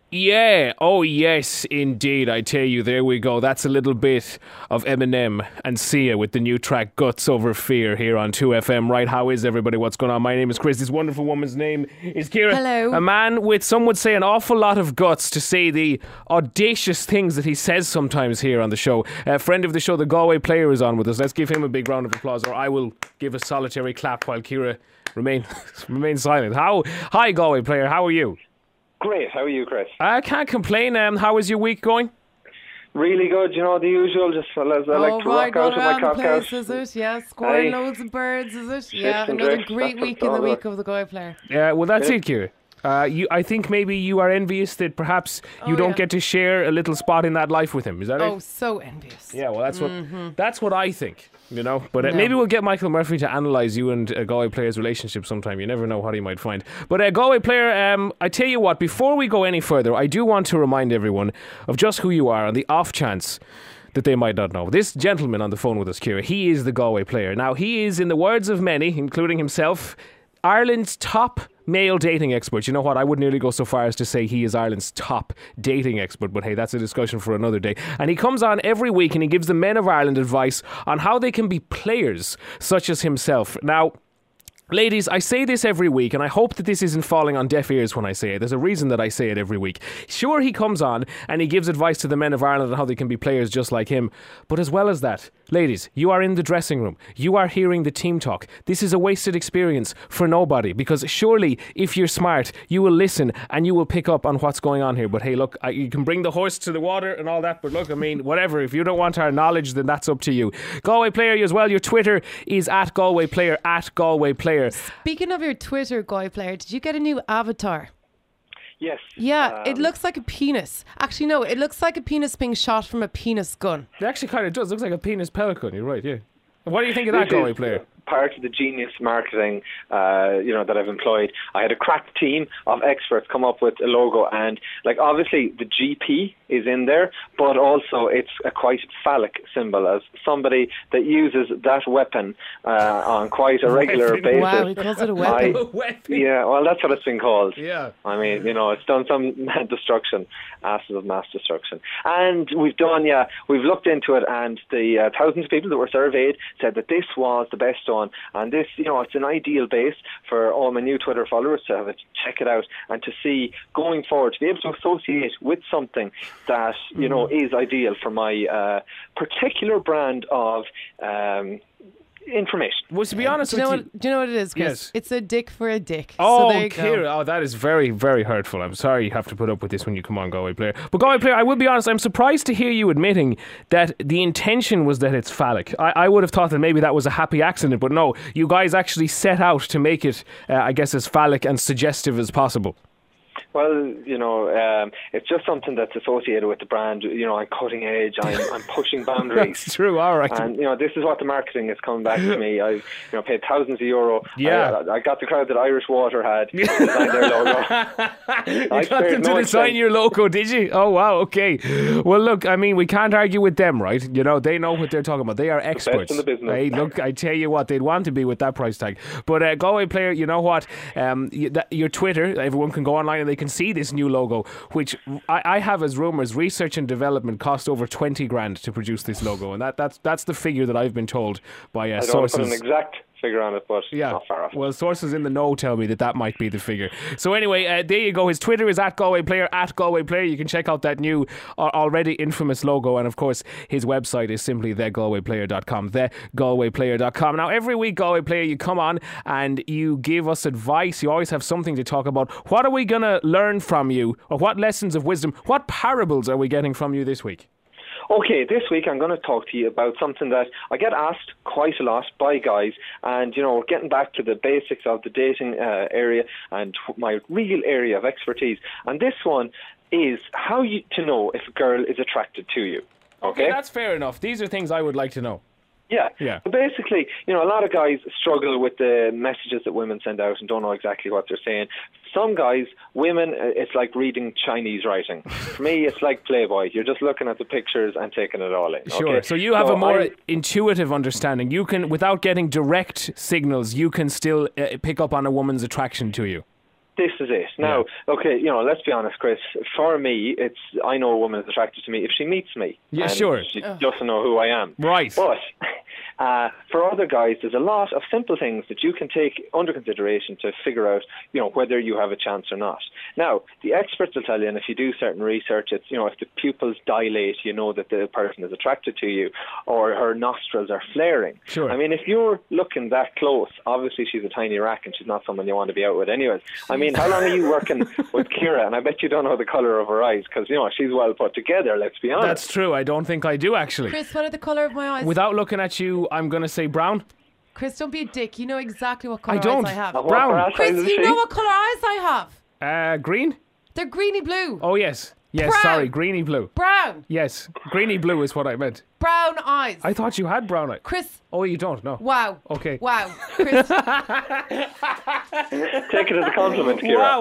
Yeah, oh yes, indeed. I tell you, there we go. That's a little bit of Eminem and Sia with the new track Guts Over Fear here on 2FM. Right, how is everybody? What's going on? My name is Chris. This wonderful woman's name is Ciara. Hello. A man with, some would say, an awful lot of guts to say the audacious things that he says sometimes here on the show. A friend of the show, the Galway Player, is on with us. Let's give him a big round of applause, or I will give a solitary clap while Ciara remain silent. Hi, Galway Player, how are you? Great. How are you, Chris? I can't complain. How is your week going? Really good. You know, the usual. Just I like to rock out with my cock out. Is it? Yeah, scoring loads of birds, is it? Yeah, another great week in the week of the Galway Player. Yeah, well, that's it, Ciara. I think maybe you are envious that perhaps you don't get to share a little spot in that life with him. Is that it? Oh, so envious. Yeah, well, that's what I think. You know, but maybe we'll get Michael Murphy to analyse you and a Galway Player's relationship sometime. You never know what he might find. But Galway Player, I tell you what, before we go any further, I do want to remind everyone of just who you are on the off chance that they might not know. This gentleman on the phone with us, Ciara, he is the Galway Player. Now, he is, in the words of many, including himself, Ireland's top male dating expert. You know what? I wouldn't nearly go so far as to say he is Ireland's top dating expert, but hey, that's a discussion for another day. And he comes on every week and he gives the men of Ireland advice on how they can be players such as himself. Now, ladies, I say this every week, and I hope that this isn't falling on deaf ears when I say it. There's a reason that I say it every week. Sure, he comes on and he gives advice to the men of Ireland on how they can be players just like him. But as well as that, ladies, you are in the dressing room. You are hearing the team talk. This is a wasted experience for nobody, because surely, if you're smart, you will listen and you will pick up on what's going on here. But hey, look, you can bring the horse to the water and all that, but look, I mean, whatever. If you don't want our knowledge, then that's up to you. Galway Player as well. Your Twitter is at Galway Player, at Galway Player. Speaking of your Twitter, Galway Player, did you get a new avatar? Yes. Yeah, it looks like a penis. Actually, no, it looks like a penis being shot from a penis gun. It actually kind of does. It looks like a penis pellet gun. You're right, yeah. What do you think of that, Galway Player? Part of the genius marketing, that I've employed. I had a crack team of experts come up with a logo, and obviously the GP is in there, but also it's a quite phallic symbol, as somebody that uses that weapon on quite a regular basis. Wow, he calls it a weapon. Yeah, well, that's what it's been called. Yeah. I mean, it's done some destruction, asses of mass destruction. And we've looked into it, and the thousands of people that were surveyed said that this was the best one. And this, it's an ideal base for all my new Twitter followers to have it, check it out, and to see going forward, to be able to associate with something that, is ideal for my particular brand of information. Well, to be honest do you know what it is, Chris? Yes. It's a dick for a dick. Oh, so there you Ciara. Oh, that is very, very hurtful. I'm sorry you have to put up with this when you come on, Galway Player. But Galway Player, I will be honest, I'm surprised to hear you admitting that the intention was that it's phallic. I would have thought that maybe that was a happy accident, but no, you guys actually set out to make it, I guess, as phallic and suggestive as possible. Well, it's just something that's associated with the brand. I'm cutting edge. I'm pushing boundaries. That's true. All right. And this is what the marketing is coming back to me. I've paid thousands of euro. Yeah. I got the crowd that Irish Water had to design their logo. You got them to design your logo, did you? Oh wow. Okay. Well, look. I mean, we can't argue with them, right? They know what they're talking about. They are experts. The best in the business. Hey, look. I tell you what, they'd want to be with that price tag. But Galway Player, you know what? Your Twitter, everyone can go online and they can see this new logo, which I have as rumours, research and development cost over 20 grand to produce this logo, and that's the figure that I've been told by I don't sources. put an exact figure on it, but not far off. Well, sources in the know tell me that might be the figure. So anyway, there you go. His Twitter is at Galway Player, at Galway Player. You can check out that new, already infamous logo, and of course his website is simply thegalwayplayer.com, thegalwayplayer.com. Now every week, Galway Player, you come on and you give us advice. You always have something to talk about. What are we going to learn from you, or what lessons of wisdom, what parables are we getting from you this week? Okay, this week I'm going to talk to you about something that I get asked quite a lot by guys, and we're getting back to the basics of the dating area and my real area of expertise. And this one is how to know if a girl is attracted to you. Okay, that's fair enough. These are things I would like to know. Yeah. So basically, a lot of guys struggle with the messages that women send out and don't know exactly what they're saying. Some guys, women, it's like reading Chinese writing. For me, it's like Playboy. You're just looking at the pictures and taking it all in. Sure. Okay? So you have a more intuitive understanding. You can, without getting direct signals, you can still pick up on a woman's attraction to you. This is it. Now, okay, let's be honest, Chris. For me, I know a woman is attracted to me if she meets me. Yeah, and sure. She doesn't know who I am. Right. But for other guys, there's a lot of simple things that you can take under consideration to figure out, whether you have a chance or not. Now, the experts will tell you, and if you do certain research, it's, if the pupils dilate, you know that the person is attracted to you, or her nostrils are flaring. Sure. I mean, if you're looking that close, obviously she's a tiny rack and she's not someone you want to be out with anyways. I mean, how long are you working with Ciara? And I bet you don't know the colour of her eyes, because, she's well put together, let's be honest. That's true. I don't think I do, actually. Chris, what are the colour of my eyes? Without looking at you, I'm going to say brown. Chris, don't be a dick. You know exactly what colour I don't. eyes I have. Brown. Chris, you know what colour eyes I have. Green? They're greeny blue. Oh, yes. Yes, Brown. sorry, greeny blue. Brown. Yes, greeny blue is what I meant. Brown eyes. I thought you had brown eyes. Chris. Oh, you don't? No. Wow. Okay. Wow. Chris. Take it as a compliment, Ciara. Wow,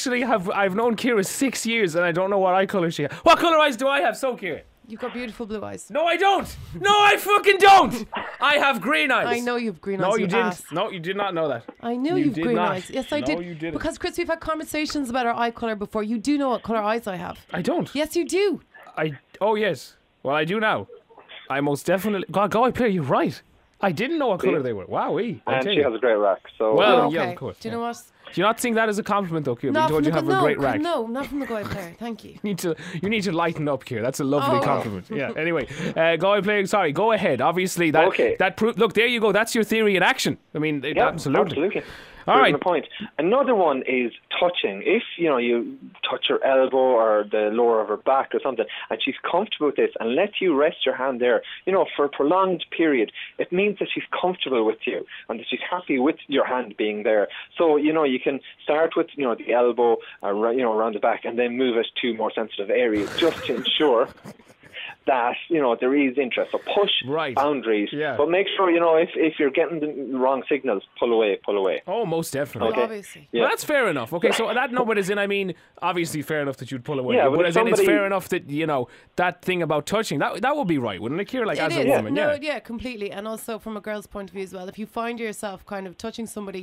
I've known Ciara 6 years and I don't know what eye colour she has. What colour eyes do I have? So, Ciara. You've got beautiful blue eyes. No, I don't. No, I fucking don't. I have green eyes. I know you have green eyes. No, you didn't. Ass. No, you did not know that. I knew You you've did green not. eyes. Yes, I No, did. you didn't. Because, Chris, we've had conversations about our eye colour before. You do know what colour eyes I have. I don't. Yes, you do. Oh, yes. Well, I do now. I most definitely... God, Galway player, you're right. I didn't know what colour they were. Wowee. And she has a great rack, so... Well, okay. yeah, of course. Do you know what? Do you not think that is a compliment, though, Ciara? Not You told you from have a great rack. No, not from the Galway player. Thank you. You need to lighten up, Ciara. That's a lovely Oh. compliment. Yeah. Anyway, Galway player. Sorry, go ahead. Obviously, that Okay. look, there you go. That's your theory in action. I mean, Yeah, absolutely. All Proving right. the point. Another one is touching. If you touch her elbow or the lower of her back or something, and she's comfortable with this, and let you rest your hand there, for a prolonged period, it means that she's comfortable with you and that she's happy with your hand being there. So you can start with the elbow, around the back, and then move it to more sensitive areas, just to ensure that there is interest. So push boundaries, but make sure if you're getting the wrong signals, pull away. Oh, most definitely. Well, obviously. Well, that's fair enough. Okay, so that number is in. I mean, obviously fair enough that you'd pull away. Yeah, but but as in, it's fair enough that that thing about touching that would be right, wouldn't it, Ciara? Like as It a is. woman, No, yeah. yeah, completely. And also from a girl's point of view as well. If you find yourself kind of touching somebody,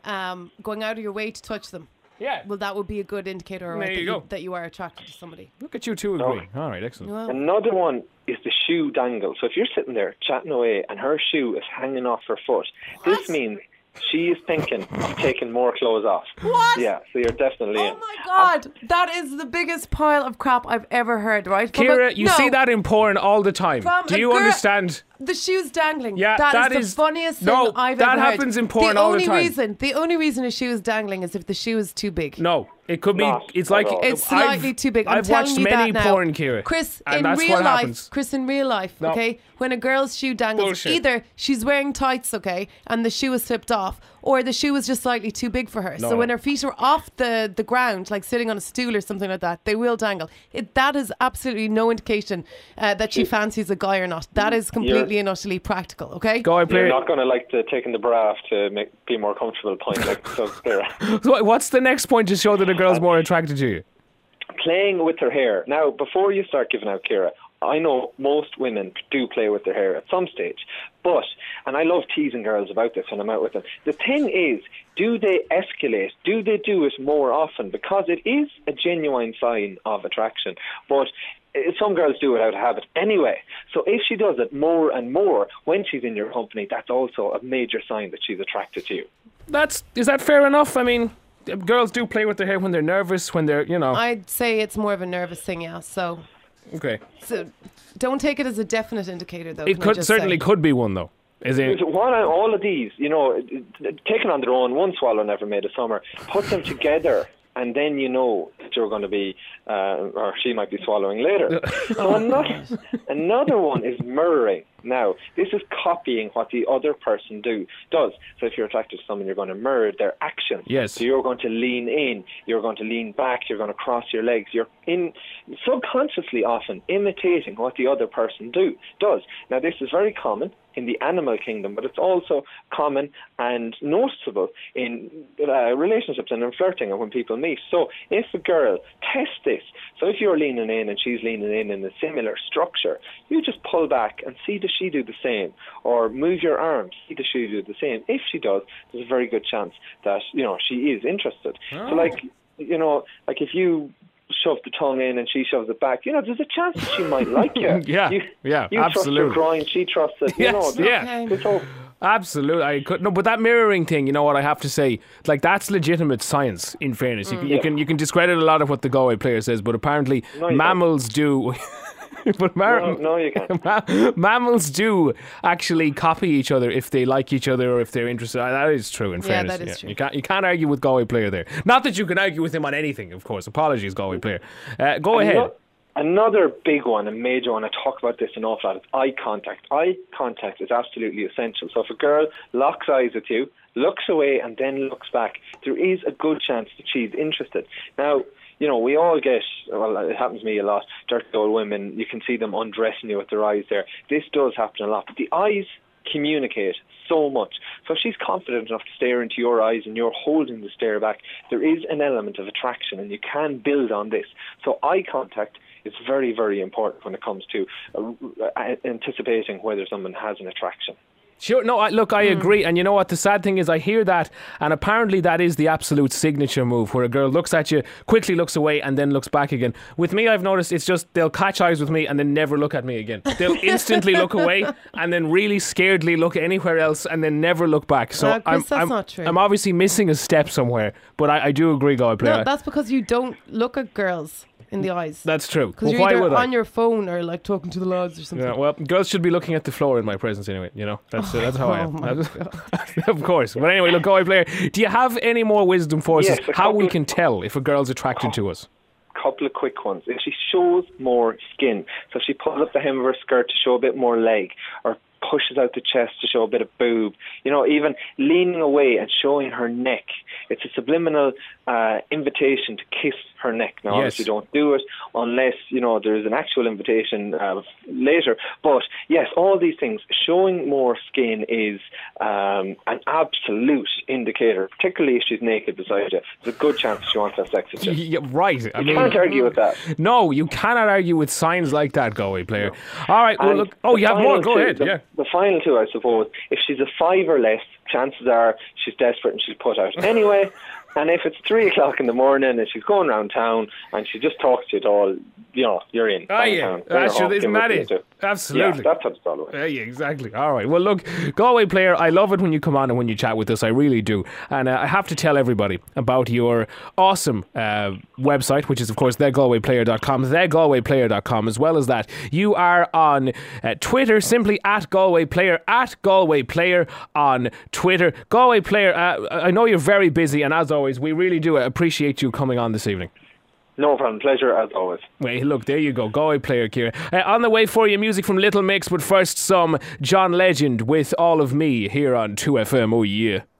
going out of your way to touch them, Yeah. well, that would be a good indicator There you go. that you are attracted to somebody. Look at you two agree. All right, excellent. Well, Another one is the shoe dangle. So if you're sitting there chatting away and her shoe is hanging off her foot, this means she is thinking of taking more clothes off. What? Yeah, so you're definitely in. oh my God, that is the biggest pile of crap I've ever heard, right? Ciara, you see that in porn all the time. From Do a you girl- understand? The shoes dangling. Yeah, that that is is- the funniest no, thing I've that ever heard. happens in porn all the time. The only reason a shoe is dangling is if the shoe is too big. No, it could be. Not It's at like all. It's slightly too big. I'm I've telling watched you many that now. porn, Ciara, Chris, and in that's real what life, happens. Chris, in real life, No. okay, when a girl's shoe dangles, Bullshit. either she's wearing tights, okay, and the shoe is slipped off, or the shoe is just slightly too big for her. No. So when her feet are off the ground, like sitting on a stool or something like that, they will dangle. That is absolutely no indication that she fancies a guy or not. That is completely and utterly practical, okay? Go ahead, You're player. not going to like the taking the bra off to be more comfortable point. Like, so there. So what's the next point to show that a girl's more attracted to you? Playing with her hair. Now, before you start giving out, Ciara, I know most women do play with their hair at some stage. But, and I love teasing girls about this when I'm out with them, the thing is, do they escalate? Do they do it more often? Because it is a genuine sign of attraction. But some girls do it out of habit anyway. So if she does it more and more when she's in your company, that's also a major sign that she's attracted to you. Is that fair enough? I mean, girls do play with their hair when they're nervous, when they're, I'd say it's more of a nervous thing, yeah. So Okay. don't take it as a definite indicator, though. It can I could just certainly say. could be one, though. Is it? So all of these, taken on their own, one swallow never made a summer. Put them together, and then you know that you're going to be, or she might be swallowing later. So another one is mirroring. Now, this is copying what the other person does. So if you're attracted to someone, you're going to mirror their actions. Yes. So you're going to lean in, you're going to lean back, you're going to cross your legs. You're subconsciously often imitating what the other person does. Now, this is very common in the animal kingdom, but it's also common and noticeable in relationships and in flirting and when people meet. So if a girl tests this, so if you're leaning in and she's leaning in a similar structure, you just pull back and see does does she do the same? Or move your arm, see does she do the same? If she does, there's a very good chance that, she is interested. Oh. So like if you shove the tongue in and she shoves it back, there's a chance that she might like you. Yeah, you absolutely. trust your groin, she trusts it. Yes, There's hope. Absolutely, I could no, but that mirroring thing, you know what I have to say, like that's legitimate science. In fairness, you can discredit a lot of what the Galway player says, but apparently mammals do. But no, you can't. Mammals do actually copy each other if they like each other or if they're interested. That is true. In fairness, that is true. You can't argue with Galway player there. Not that you can argue with him on anything, of course. Apologies, Galway player. Go ahead. Another big one, a major one, I talk about this an awful lot, is eye contact. Eye contact is absolutely essential. So if a girl locks eyes with you, looks away and then looks back, there is a good chance that she's interested. Now, we all get, well, it happens to me a lot, dirty old women, you can see them undressing you with their eyes there. This does happen a lot, but the eyes communicate so much. So if she's confident enough to stare into your eyes and you're holding the stare back, there is an element of attraction and you can build on this. So eye contact is very, very important when it comes to anticipating whether someone has an attraction. Sure, no, I agree. And you know what? The sad thing is I hear that, and apparently that is the absolute signature move, where a girl looks at you, quickly looks away, and then looks back again. With me, I've noticed it's just they'll catch eyes with me and then never look at me again. They'll instantly look away and then really scaredly look anywhere else and then never look back. So Chris, that's not true. I'm obviously missing a step somewhere, but I do agree, Galway player. No, that's because you don't look at girls in the eyes. That's true. Because you're either on your phone or like talking to the lads or something. Yeah, well, girls should be looking at the floor in my presence anyway. That's how I am. Of course. But anyway, look, Galway player, do you have any more wisdom for us? How we can tell if a girl's attracted to us? Couple of quick ones. If she shows more skin, so if she pulls up the hem of her skirt to show a bit more leg, or pushes out the chest to show a bit of boob, even leaning away and showing her neck, it's a subliminal invitation to kiss her neck. Now, obviously, don't do it unless there is an actual invitation later. But yes, all these things, showing more skin is an absolute indicator, particularly if she's naked beside you. There's a good chance she wants to have sex with you. Yeah, right. I mean, you can't argue with that. No, you cannot argue with signs like that, Galway player. No. All right. Well, look. Oh, you have more. Go ahead. The final two, I suppose. If she's a 5 or less, chances are she's desperate and she's put out anyway. And if it's 3 o'clock in the morning and she's going around town and she just talks to you at all, you're in. Oh, yeah. Isn't that it? Absolutely. Yeah, that's how it's all about. Yeah, exactly. All right. Well, look, Galway player, I love it when you come on and when you chat with us. I really do. And I have to tell everybody about your awesome website, which is, of course, thegalwayplayer.com, thegalwayplayer.com. As well as that, you are on Twitter, simply @GalwayPlayer, @GalwayPlayer on Twitter. Galway player, I know you're very busy, and as always, we really do appreciate you coming on this evening. No problem. Pleasure as always. Wait, look, there you go. Galway player, Ciara. On the way for you, music from Little Mix, but first some John Legend with All of Me here on 2FM. Oh, yeah.